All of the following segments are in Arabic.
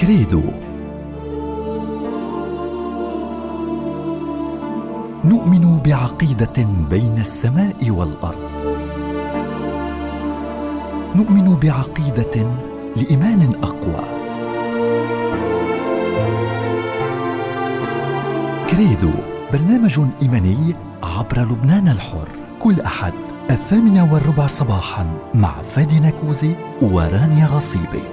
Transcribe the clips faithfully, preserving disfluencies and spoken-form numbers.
كريدو. نؤمن بعقيدة بين السماء والأرض. نؤمن بعقيدة لإيمان أقوى. كريدو برنامج إيماني عبر لبنان الحر، كل أحد الثامنة والربع صباحا مع فادي نكوزي ورانيا غصيبي.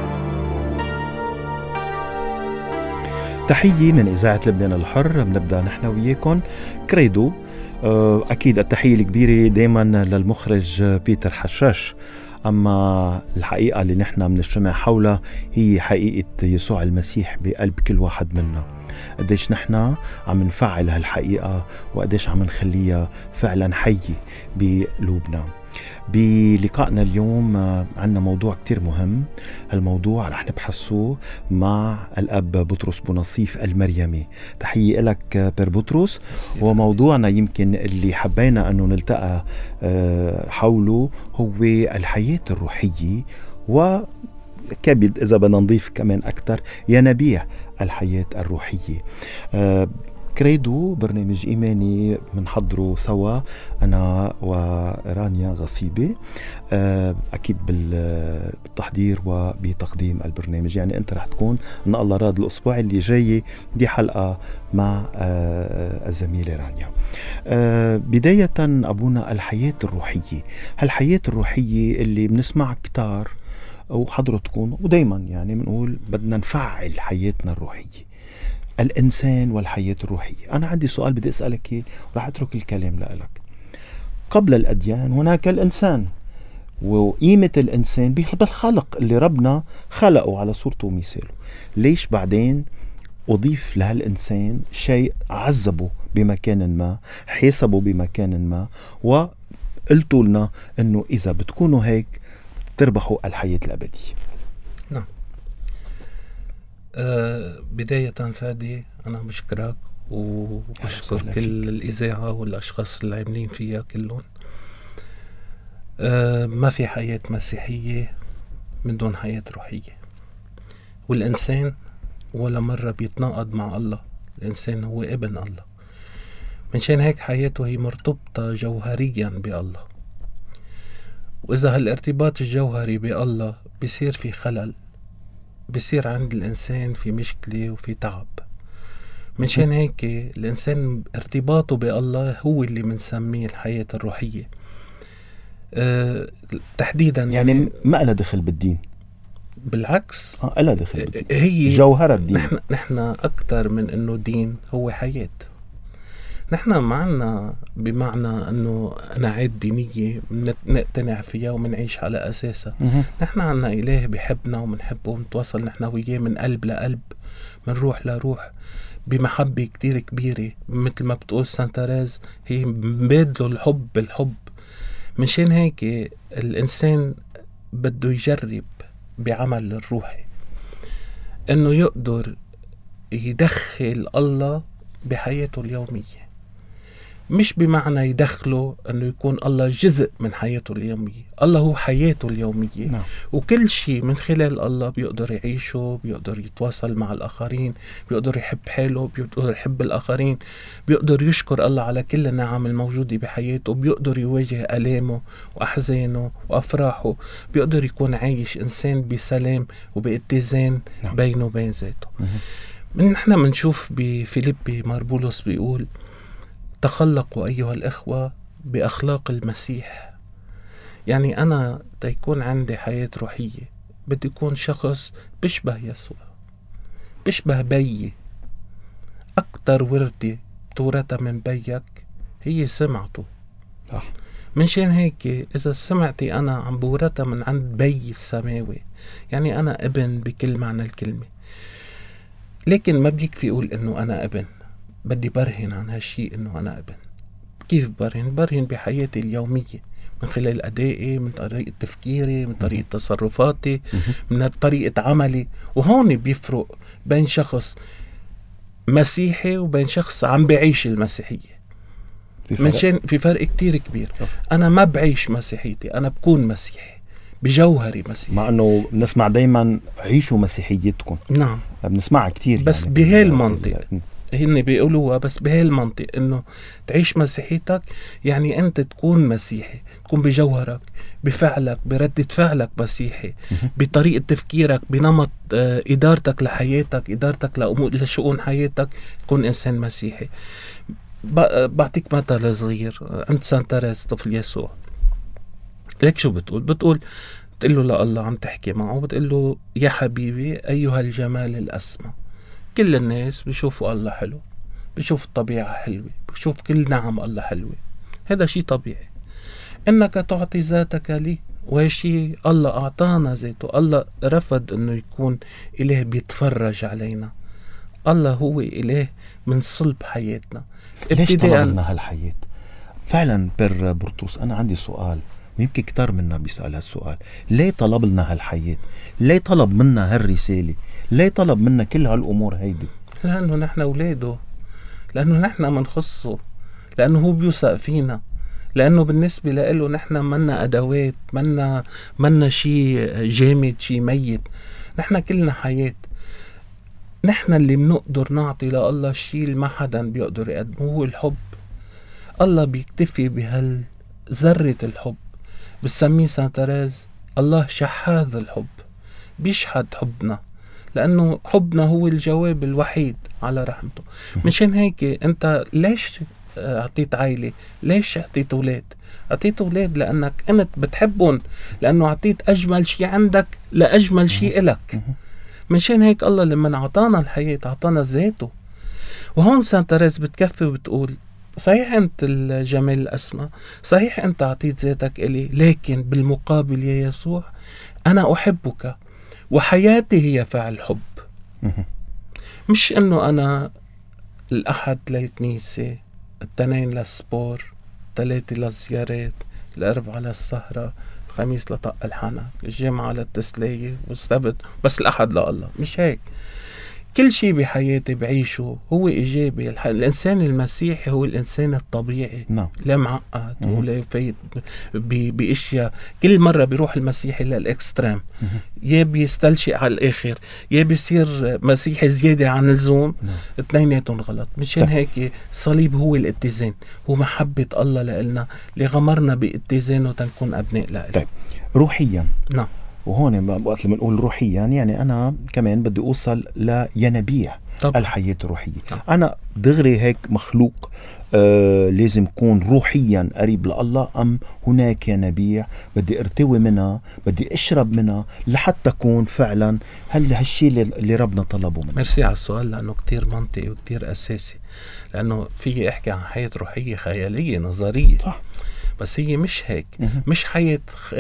تحية من إذاعة لبنان الحر. بنبدأ نحن وياكم كريدو. أكيد التحية الكبيرة دايما للمخرج بيتر حشاش، أما الحقيقة اللي نحن بنجتمع حولها هي حقيقة يسوع المسيح بقلب كل واحد منا. قديش نحن عم نفعل هالحقيقة وقديش عم نخليها فعلا حية بقلوبنا. بلقائنا اليوم عندنا موضوع كتير مهم. الموضوع رح نبحثه مع الأب بطرس بونصيف المريمي. تحية لك بير بطرس. وموضوعنا يمكن اللي حبينا أنه نلتقى حوله هو الحياة الروحية، وكبد إذا بدنا نضيف كمان أكتر ينابيع الحياة الروحية. كريدو برنامج إيماني منحضره سوا أنا ورانيا غصيبي، أكيد بالتحضير وبتقديم البرنامج. يعني أنت رح تكون إن الله راد الأسبوع اللي جاي دي حلقة مع الزميلة رانيا. بداية أبونا، الحياة الروحية، هالحياة الروحية اللي بنسمع كتار وحضرتكم ودايما يعني بنقول بدنا نفعل حياتنا الروحية، الإنسان والحياة الروحية. أنا عندي سؤال بدي أسألك ورح أترك الكلام لك. قبل الأديان هناك الإنسان، وقيمة الإنسان بالخلق اللي ربنا خلقه على صورته ومثاله. ليش بعدين أضيف لهالإنسان شيء عذبه بمكان ما، حسبه بمكان ما، وقلتوا لنا أنه إذا بتكونوا هيك تربحوا الحياة الأبدية؟ نعم. أه بداية فادي أنا بشكرك وبشكر كل الإذاعة والأشخاص اللي عاملين فيها كلهم. أه ما في حياة مسيحية من دون حياة روحية، والإنسان ولا مرة بيتناقض مع الله. الإنسان هو ابن الله، منشان هيك حياته هي مرتبطة جوهريا بالله. وإذا هالارتباط الجوهري بالله بيصير في خلل، بيصير عند الإنسان في مشكلة وفي تعب. منشان هيك الإنسان ارتباطه بالله هو اللي منسميه الحياة الروحية. أه تحديدا يعني ما لها دخل بالدين، بالعكس آه لها دخل بالدين. هي جوهرة الدين. نحن, نحن أكتر من أنه دين هو حياة. نحن معنا بمعنى أنه قناعات دينية نقتنع فيها ومنعيش على أساسها. نحن عنا إله بيحبنا ومنحبه ونتواصل نحن وياه من قلب لقلب، من روح لروح، بمحبة كتير كبيرة. مثل ما بتقول سانتاريز، هي مبادله الحب بالحب. منشان هيك الإنسان بده يجرب بعمل الروحي أنه يقدر يدخل الله بحياته اليومية. مش بمعنى يدخله أنه يكون الله جزء من حياته اليومية، الله هو حياته اليومية. نعم. وكل شيء من خلال الله بيقدر يعيشه، بيقدر يتواصل مع الآخرين، بيقدر يحب حاله، بيقدر يحب الآخرين، بيقدر يشكر الله على كل النعم الموجودة بحياته، بيقدر يواجه ألامه وأحزانه وأفراحه، بيقدر يكون عايش إنسان بسلام وباتزان. نعم. بينه وبين ذاته. من نحن منشوف بفيليبي ماربولوس بيقول: تخلقوا أيها الإخوة بأخلاق المسيح. يعني أنا تيكون عندي حياة روحية بدي يكون شخص بشبه يسوع، بشبه بيي. أكتر وردة تورثها من بيك هي سمعته. صح. منشان هيك إذا سمعتي أنا عم بورثها من عند بي السماوي، يعني أنا ابن بكل معنى الكلمة. لكن ما بيكفي أقول إنه أنا ابن، بدي برهن عن هالشيء إنه أنا ابن. كيف برهن؟ برهن بحياتي اليومية، من خلال أدائي، من طريقة تفكيري، من طريقة تصرفاتي، من طريقة عملي. وهون بيفرق بين شخص مسيحي وبين شخص عم بعيش المسيحية. في منشان في فرق كتير كبير. صح. أنا ما بعيش مسيحيتي، أنا بكون مسيحي بجوهري مسيحي. مع انه بنسمع دايما عيشوا مسيحيتكم. نعم بنسمعها كتير بس يعني بهالمنطق هن بيقولوها، بس بهالمنطق انه تعيش مسيحيتك يعني انت تكون مسيحي، تكون بجوهرك، بفعلك، بردة فعلك مسيحي، بطريقة تفكيرك، بنمط آه ادارتك لحياتك، ادارتك لأمور لشؤون حياتك، تكون انسان مسيحي. بعطيك مثل صغير. عند سانت تيريز طفل يسوع، ليك شو بتقول؟ بتقول بتقول له لله، عم تحكي معه، بتقول له يا حبيبي أيها الجمال الأسمى. كل الناس بيشوفوا الله حلو، بيشوف الطبيعة حلوة، بيشوف كل نعم الله حلوة. هذا شيء طبيعي. إنك تعطي ذاتك لي، وهالشي الله أعطانا ذاته. الله رفض إنه يكون إله بيتفرج علينا. الله هو إله من صلب حياتنا. ليش طلبنا هالحياة؟ فعلا بر برطوس أنا عندي سؤال، ويمكن كتار منا بيسأل هالسؤال. ليه طلب لنا هالحياة؟ ليه طلب منا هالرسالة؟ ليه طلب منا كل هالأمور هيدي؟ لأنه نحن أولاده، لأنه نحن منخصه، لأنه هو بيوثق فينا، لأنه بالنسبة له نحن منا أدوات، منا منا شيء جامد، شيء ميت. نحن كلنا حياة. نحن اللي بنقدر نعطي لله شيء اللي ما حدا بيقدر يقدمه، هو الحب. الله بيكتفي بهالذرة الحب. بسميه سانت تيريز الله شحاذ الحب، بيشحذ حبنا، لأنه حبنا هو الجواب الوحيد على رحمته. مشان هيك أنت ليش أعطيت عائلة؟ ليش أعطيت أولاد؟ أعطيت أولاد لأنك أنت بتحبهم، لأنه أعطيت أجمل شيء عندك لأجمل شيء إلك. مشان هيك الله لما أعطانا الحياة أعطانا ذاته. وهون سانت تيريز بتكفي وبتقول صحيح أنت الجمال الأسمى، صحيح أنت أعطيت ذاتك إلي، لكن بالمقابل يا يسوع أنا أحبك وحياتي هي فعل حب. مش أنه أنا الأحد للكنيسة، التنين للسبور، الثلاثة للزيارات، الأربعة للسهرة، الخميس لطق الحنك، الجمعة للتسلية، والسبت بس الأحد لله. مش هيك. كل شيء بحياتي بعيشه هو إيجابي. الح... الإنسان المسيحي هو الإنسان الطبيعي. نعم. لا معقد ولا يفيد ب... بأشياء. كل مرة بيروح المسيحي للإكسترام، يا بيستلشق على الآخر، يا بيصير مسيحي زيادة عن اللزوم. اثنيناتهم غلط. مشان هيك الصليب هو الاتزان، هو محبة الله لإلنا اللي غمرنا باتزانه تنكون أبناء لإله. طيب روحيا. نعم. وهون وقت لما نقول روحيا يعني أنا كمان بدي أوصل لينابيع الحياة الروحية. طبعا. أنا دغري هيك مخلوق آه لازم يكون روحيا قريب لله، أم هناك ينابيع بدي ارتوي منها، بدي أشرب منها لحتى أكون فعلا هل هالشيء اللي ربنا طلبه منه؟ ميرسي على السؤال، لأنه كتير منطقي وكتير أساسي. لأنه في أحكي عن حياة روحية خيالية نظرية. صح. بس هي مش هيك. مش حياة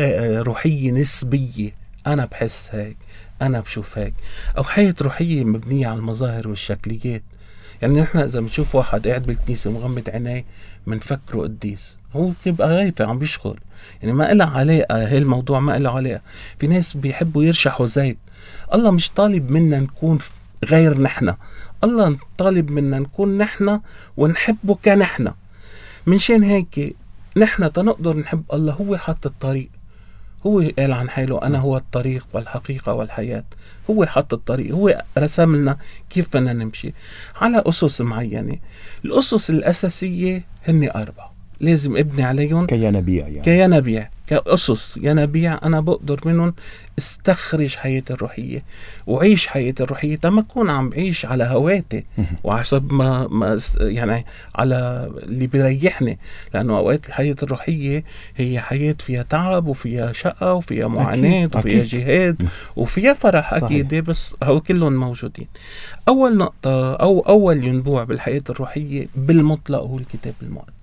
روحية نسبية أنا بحس هيك، أنا بشوف هيك، أو حياة روحية مبنية على المظاهر والشكليات. يعني نحن إذا بنشوف واحد قاعد بالكنيسة مغمض عينيه منفكره قديس، هو بيبقى غايفة عم بيشغل. يعني ما إلها علاقة، هاي الموضوع ما إلها علاقة. في ناس بيحبوا يرشحوا زيت. الله مش طالب منا نكون غير نحن. الله طالب منا نكون نحن ونحبه كنحن. منشان هيك نحن تنقدر نحب الله هو حط الطريق. هو قال عن حاله أنا هو الطريق والحقيقة والحياة. هو حط الطريق، هو رسم لنا كيف بدنا نمشي على أسس معينة. الأسس الأساسية هن أربعة لازم ابني عليهم كينابيع، يعني كينابيع، كأسس ينابيع أنا بقدر منهم استخرج حياتي الروحية وعيش حياتي الروحية. تما أكون عم بعيش على هواتي وحسب ما, ما يعني على اللي بيريحني. لأنه أوقات الحياة الروحية هي حياة فيها تعب وفيها شقة وفيها معاناة وفيها جهاد وفيها فرح. أكيد. بس هو كلهم موجودين. أول نقطة أو أول ينبوع بالحياة الروحية بالمطلق هو الكتاب المقدس.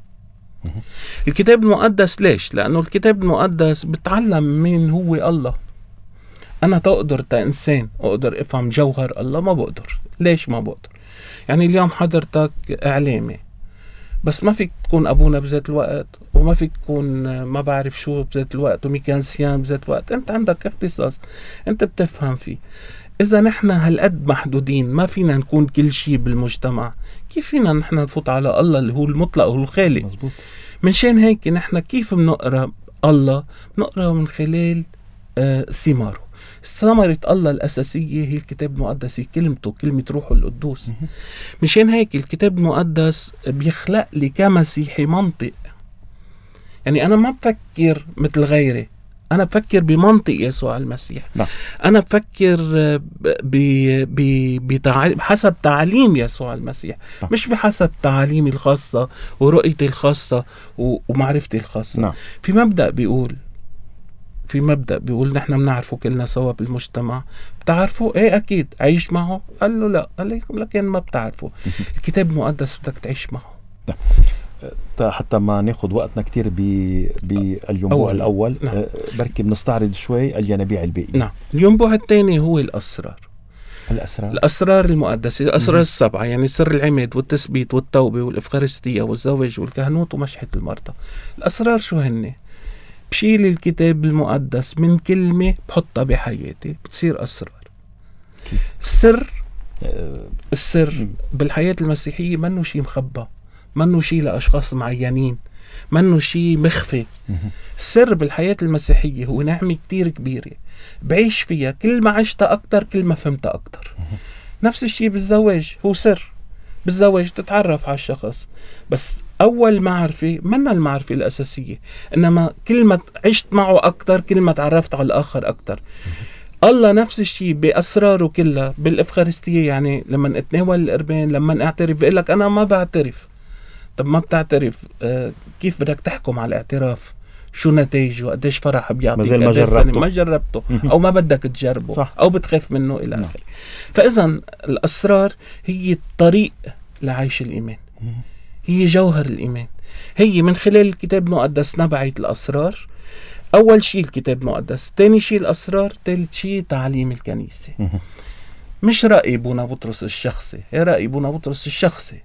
الكتاب المقدس ليش؟ لأنه الكتاب المقدس بتعلم مين هو الله. أنا تقدر كإنسان أقدر أفهم جوهر الله؟ ما بقدر. ليش ما بقدر؟ يعني اليوم حضرتك إعلامي بس ما فيك تكون أبونا بذات الوقت، وما فيك تكون ما بعرف شو بذات الوقت، وميكانسيان بذات الوقت. أنت عندك اختصاص أنت بتفهم فيه. إذا نحن هالقد محدودين ما فينا نكون كل شيء بالمجتمع، كيف فينا نحن نفوت على الله اللي هو المطلق وهو الخالق؟ مزبوط. منشان هيك نحن كيف بنقرأ الله نقرأ من خلال آه ثماره. ثمرة الله الأساسية هي الكتاب المقدس، كلمته، كلمة روحه القدوس. مشان هيك الكتاب المقدس بيخلق لي كمسيحي منطق. يعني أنا ما بفكر مثل غيري، أنا بفكر بمنطق يسوع المسيح. لا. أنا بفكر ب... ب... بتع... بحسب تعليم يسوع المسيح. لا. مش بحسب تعاليمي الخاصة ورؤيتي الخاصة و... ومعرفتي الخاصة. لا. في مبدأ بيقول في مبدأ بيقول نحن بنعرفه كلنا سوا بالمجتمع. بتعرفه؟ ايه اكيد. عيش معه؟ قال له لا. قال لكن ما بتعرفه. الكتاب المقدس بدك تعيش معه. لا. حتى ما ناخد وقتنا كتير بالينبوع الأول. نعم. بركي بنستعرض شوي الينابيع الباقية. نعم. الينبوع الثاني هو الأسرار. الأسرار الأسرار المقدسة، الأسرار السبعة، يعني سر العماد والتثبيت والتوبة والإفخارستية والزواج والكهنوت ومشحة المرضى. الأسرار شو هن؟ بشيل الكتاب المقدس من كلمة بحطها بحياتي بتصير أسرار. السر السر بالحياة المسيحية منه شيء مخبى، منه شيء لأشخاص معينين، منه شيء مخفي. السر بالحياة المسيحية هو نعمة كتير كبيرة بعيش فيها، كل ما عشتها أكتر كل ما فهمتها أكتر. نفس الشيء بالزواج، هو سر. بالزواج تتعرف على الشخص، بس أول معرفة منا المعرفة الأساسية، إنما كل ما عشت معه أكتر كل ما تعرفت على الآخر أكتر. الله نفس الشيء بأسراره كلها بالإفخارستية. يعني لما اتناول القربان، لما اعترف، بقول لك أنا ما بعترف. طب ما بتعترف، آه كيف بدك تحكم على الاعتراف؟ شو نتائجه؟ قديش فرح بيعطيك؟ ما جربته. ما جربته أو ما بدك تجربه. صح. أو بتخاف منه إلى آخره. فإذا الأسرار هي الطريق لعيش الإيمان، هي جوهر الإيمان. هي من خلال الكتاب المقدس نبعت الأسرار. أول شيء الكتاب المقدس، تاني شيء الأسرار، ثالث شيء تعليم الكنيسة. مش رأي بونا بطرس الشخصي، هي رأي بونا بطرس الشخصي.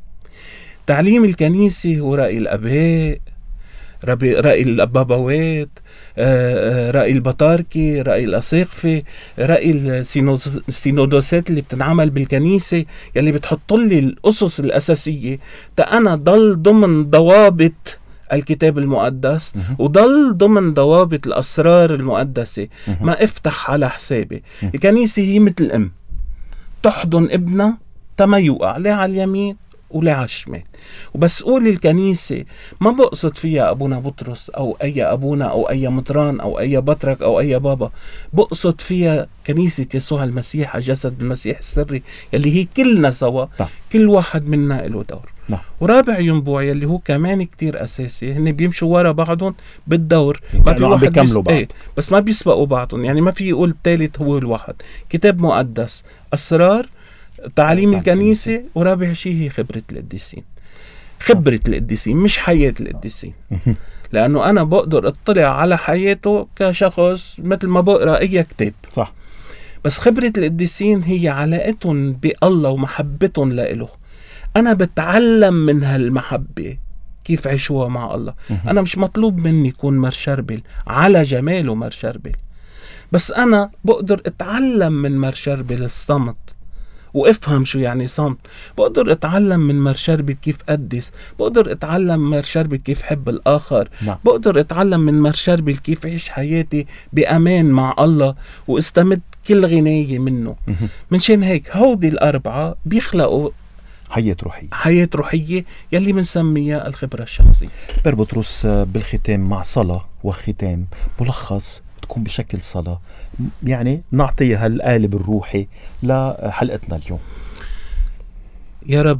تعليم الكنيسة هو رأي الأباء، رأي الأبابوات، رأي البطاركي، رأي الأساقفة، رأي السينودوسات اللي بتنعمل بالكنيسة، يلي بتحط لي الأسس الأساسية تا أنا ضل ضمن ضوابط الكتاب المقدس وضل ضمن ضوابط الأسرار المقدسة، ما افتح على حسابي. الكنيسة هي مثل أم تحضن ابنها تما يوقع لا على اليمين ولا على الشمال. وبس قول الكنيسة ما بقصد فيها أبونا بطرس أو أي أبونا أو أي مطران أو أي بطرك أو أي بابا، بقصد فيها كنيسة يسوع المسيح، جسد المسيح السري يلي هي كلنا سوا. طيب. كل واحد منا له دور. لا. ورابع ينبوع يلي هو كمان كتير أساسي، هن بيمشوا ورا بعضهم بالدور، ما في واحد بيس... ايه بس ما بيسبقوا بعضهم. يعني ما في يقول الثالث هو الواحد. كتاب مقدس، أسرار، تعليم الكنيسة، ورابع شيء هي خبرة القديسين. خبرة القديسين مش حياة القديسين، لأنه أنا بقدر أطلع على حياته كشخص مثل ما بقرأ أي كتاب. صح. بس خبرة القديسين هي علاقتهم بالله ومحبتهم لإله. أنا بتعلم من هالمحبة كيف عيشوها مع الله. أنا مش مطلوب مني يكون مرشربل على جماله مرشربل، بس أنا بقدر أتعلم من مرشربل الصمت وافهم شو يعني صمت. بقدر اتعلم من مرشربل كيف قدس، بقدر اتعلم من مرشربل كيف حب الاخر. نعم. بقدر اتعلم من مرشربل كيف عيش حياتي بامان مع الله واستمد كل غناية منه. منشان هيك هودي الاربعة بيخلقوا حياة روحية، حياة روحية يلي منسميها الخبرة الشخصية. بير بطرس، بالختام مع صلاة وختام ملخص تكون بشكل صلاة، يعني نعطي هالقالب الروحي لحلقتنا اليوم. يا رب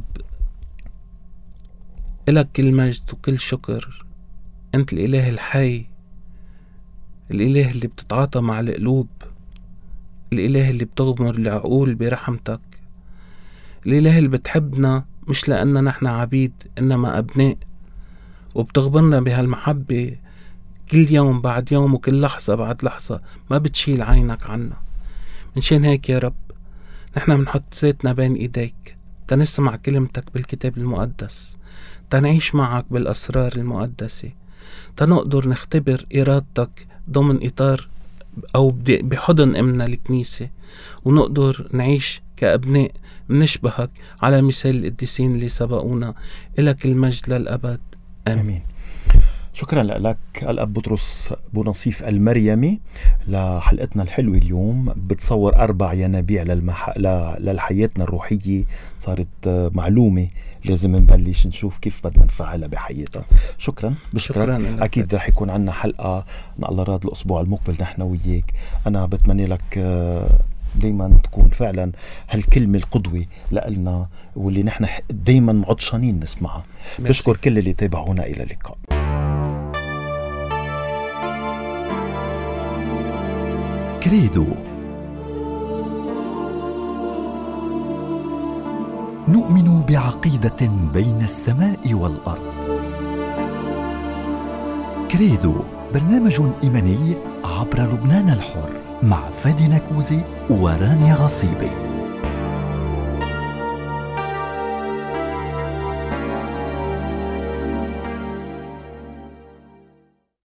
إلك كل مجد وكل شكر. أنت الإله الحي، الإله اللي بتتعاطى مع القلوب، الإله اللي بتغمر العقول برحمتك، الإله اللي بتحبنا مش لأننا نحن عبيد إنما أبناء، وبتغبرنا بهالمحبة كل يوم بعد يوم وكل لحظة بعد لحظة، ما بتشيل عينك عنا. منشان هيك يا رب نحن بنحط ذاتنا بين إيديك تنسمع كلمتك بالكتاب المقدس، تنعيش معك بالأسرار المقدسة، تنقدر نختبر إرادتك ضمن إطار أو بحضن أمنا الكنيسة، ونقدر نعيش كأبناء نشبهك على مثال القديسين اللي سبقونا. إلك المجد للأبد. آمين. شكرا لك الأب بطرس بونصيف المريمي لحلقتنا الحلوة اليوم. بتصور أربع ينابيع للمح... ل... للحياتنا الروحية صارت معلومة لازم نبلش نشوف كيف بدنا نفعلها بحياتها. شكرا بشكرا. أكيد رح يكون عنا حلقة إن الله راد الأسبوع المقبل نحن وياك. أنا بتمنى لك دايما تكون فعلا هالكلمة القدوة لنا واللي نحن دايما عطشانين نسمعها. بشكر كل اللي تابعونا. إلى اللقاء. كريدو. نؤمن بعقيدة بين السماء والأرض. كريدو برنامج إيماني عبر لبنان الحر مع فادي نكوزي ورانيا غصيبي.